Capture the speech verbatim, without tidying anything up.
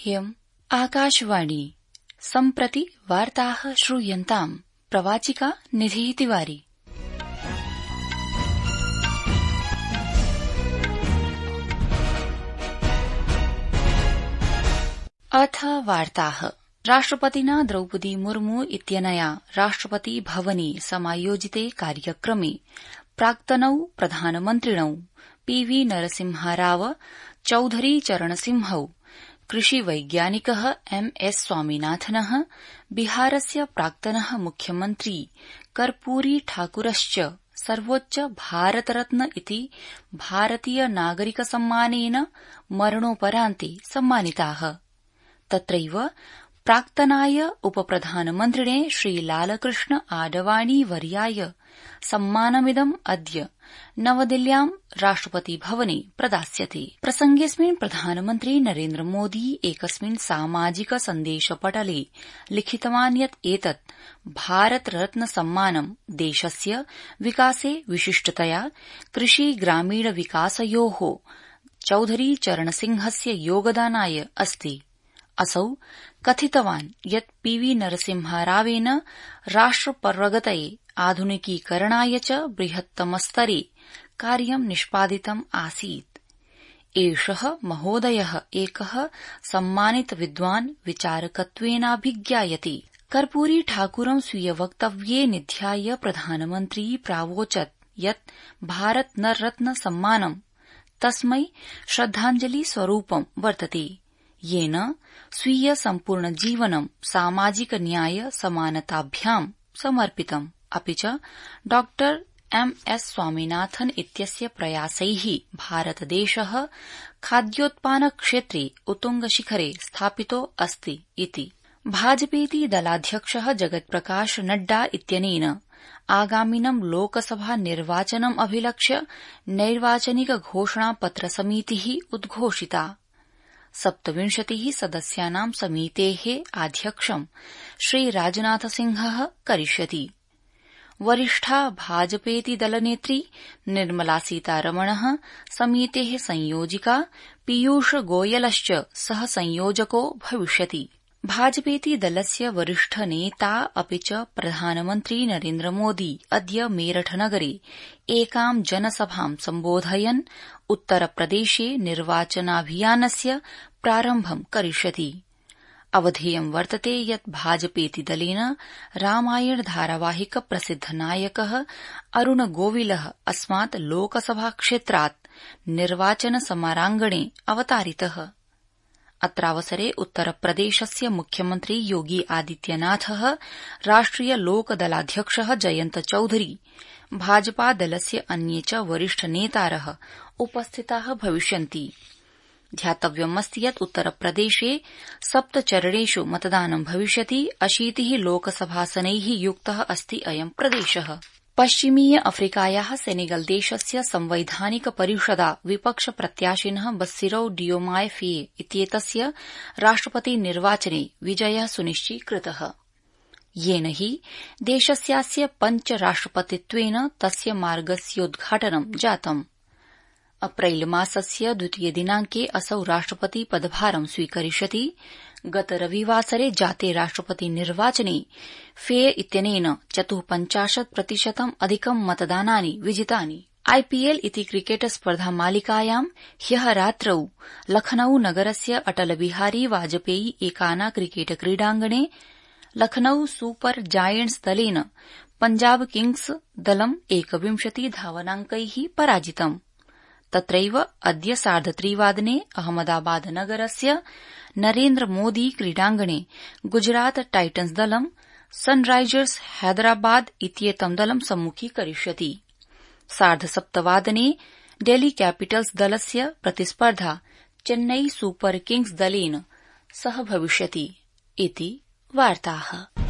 ह्यम् आकाशवाणी सम्प्रति वार्ताः श्रूयन्ताम् प्रवाचिका निधिः तिवारी। अथ वार्ताः। राष्ट्रपतिना द्रौपदी मुर्मू इत्यनया राष्ट्रपति भवने समायोजिते कार्यक्रमे प्राक्तनौ प्रधानमन्त्रिणौ पीवी नरसिंहराव, चौधरी चरणसिंहौ, कृषिवैज्ञानिकः एम् एस् स्वामिनाथनः, बिहारस्य प्राक्तनः मुख्यमन्त्री कर्पूरी ठाकुरश्च सर्वोच्च भारतरत्न इति भारतीय नागरिक सम्मानेन मरणोपरान्ते सम्मानिताः। तत्रैव प्राक्तनाय उपप्रधानमन्त्रिणे श्रीलालकृष्ण आडवाणी वर्याय सम्मानमिदम् अद्य नवदिल्ल्यां राष्ट्रपति भवने प्रदास्यते। प्रसंगेऽस्मिन् प्रधानमन्त्री नरेन्द्र मोदी एकस्मिन् सामाजिक सन्देशपटले लिखितवान् यत् एतत् भारतरत्न सम्मानं देशस्य विकासे विशिष्टतया कृषि ग्रामीण विकासयोः चौधरी चरणसिंहस्य योगदानाय अस्ति। असौ कथितवान् यत् पीवी नरसिंहरावेन राष्ट्रप्रगतये आधुनिकीकरणाय च बृहत्तमस्तरे कार्यं निष्पादितम् आसीत्। एषः महोदयः एकः सम्मानित विद्वान् विचारकत्वेनाभिज्ञायते। कर्पूरी ठाकुरं स्वीय वक्तव्ये निध्याय प्रधानमन्त्री प्रावोचत् यत् भारत रत्न सम्मानं तस्मै श्रद्धाञ्जलि स्वरूपं वर्तते, येन स्वीय सम्पूर्ण जीवनं सामाजिक न्याय समानताभ्यां समर्पितम्। अपि च डॉक्टर एम् एस् स्वामिनाथन इत्यस्य प्रयासैः भारतदेशः खाद्योत्पादनक्षेत्रे उत्तुंगशिखरे स्थापितो अस्ति इति। भाजपेति दलाध्यक्षः जगत्प्रकाश नड्डा इत्यनेन आगामिनं लोकसभा निर्वाचनम् अभिलक्ष्य नैर्वाचनिक घोषणापत्र समितिः उद्घोषिता। सप्तविंशतिः सदस्यानां समितेः आध्यक्षं श्रीराजनाथसिंहः करिष्यति। वरिष्ठा भाजपेति दलनेत्री निर्मला सीतारमणः, समितेः संयोजिका पीयूष गोयलश्च सह संयोजको भविष्यति। भाजपेति दलस्य वरिष्ठ नेता अपि च प्रधानमन्त्री नरेन्द्र मोदी अद्य मेरठनगरे एकां जनसभां सम्बोधयन् उत्तरप्रदेशे निर्वाचनाभियानस्य प्रारम्भं करिष्यति। अवधेयं वर्तते यत् भाजपेति दलेन रामायण धारावाहिक प्रसिद्ध नायकः अरुण गोविलः अस्मात् लोकसभाक्षेत्रात् निर्वाचन समराङ्गणे अवतारितः। अत्रावसरे उत्तरप्रदेशस्य मुख्यमन्त्री योगी आदित्यनाथः, राष्ट्रिय लोकदलाध्यक्षः जयन्त चौधरी, भाजपादलस्य अन्ये च वरिष्ठ नेतारः उपस्थिताः भविष्यन्ति। ध्यातव्यमस्ति यत् उत्तरप्रदेशे सप्तचरणेषु मतदानं भविष्यति। अशीतिः लोकसभासनैः युक्तः अस्ति अयं प्रदेशः। पश्चिमीय अफ्रीकायाः सेनेगल देशस्य संवैधानिक परिषदा विपक्ष प्रत्याशिनः बस्सिरौ डियोमाय फेये इत्येतस्य राष्ट्रपति निर्वाचने विजयः सुनिश्चीकृतः, येन हि देशस्यास्य पञ्च राष्ट्रपतित्वेन तस्य मार्गस्योद्घाटनं जातम्। अप्रैल मासस्य द्वितीय दिनांके असौ राष्ट्रपति पदभारं स्वीकरिष्यति। गत रविवासरे जाते राष्ट्रपति निर्वाचने फेये इत्यनेन चतुःपञ्चाशत् प्रतिशतम् अधिकं मतदानानि विजितानि। आईपीएल इति क्रिकेट स्पर्धा मालिकायां ह्यः रात्रौ लखनऊ नगरस्य अटल बिहारी वाजपेयी एकाना क्रिकेट क्रीडाङ्गणे लखनऊ सुपर जायंट्स दलेन पंजाब किंग्स दलं एकविंशति धावनांकैः पराजितम्। तत्रैव अद्य सार्धत्रिवादने अहमदाबाद नगरस्य नरेन्द्र मोदी क्रीडाङ्गणे गुजरात टाइटन्स दलं सनराइजर्स हैदराबाद इत्येतं दलं सम्मुखीकरिष्यति। सार्धसप्तवादने डेल्ही कैपिटल्स दलस्य प्रतिस्पर्धा चेन्नई सुपर किंग्स दलेन सह भविष्यति इति वार्ताः।